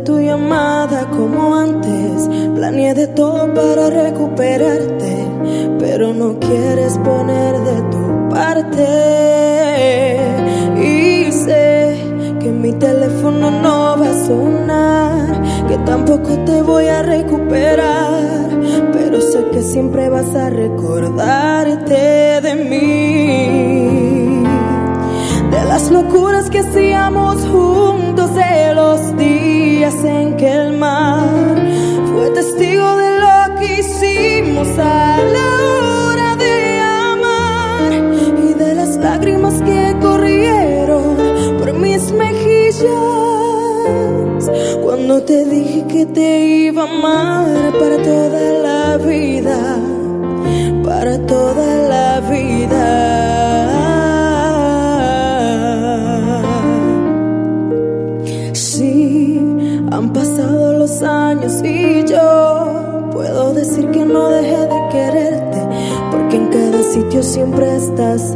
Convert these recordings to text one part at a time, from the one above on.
tu llamada como antes. Planeé de todo para recuperarte, pero no quieres poner de tu parte. Y sé que mi teléfono no va a sonar, que tampoco te voy a recuperar, pero sé que siempre vas a recordarte de mí, de las locuras que hacíamos juntos, de los días en que el mar fue testigo de lo que hicimos a la hora de amar, y de las lágrimas que corrieron por mis mejillas cuando te dije que te iba a amar para toda la vida, para toda la vida. Han pasado los años y yo puedo decir que no dejé de quererte, porque en cada sitio siempre estás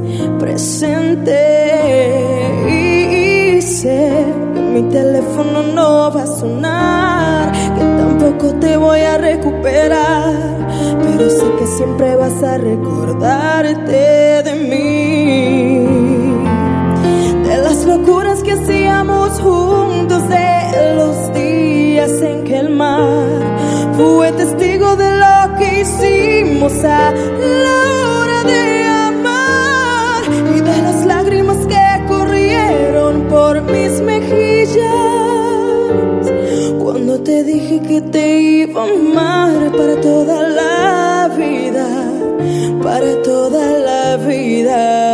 presente. Y sé que mi teléfono no va a sonar, que tampoco te voy a recuperar, pero sé que siempre vas a recordarte de mí, de las locuras que hacíamos juntos, de los días en que el mar fue testigo de lo que hicimos a la hora de amar, y de las lágrimas que corrieron por mis mejillas cuando te dije que te iba a amar para toda la vida, para toda la vida.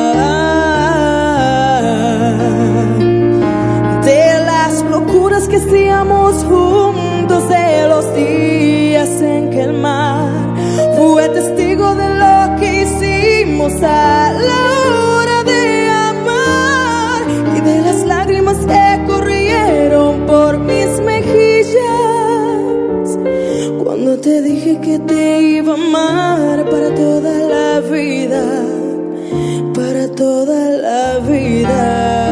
Que hacíamos juntos, de los días en que el mar fue testigo de lo que hicimos a la hora de amar, y de las lágrimas que corrieron por mis mejillas cuando te dije que te iba a amar para toda la vida, para toda la vida.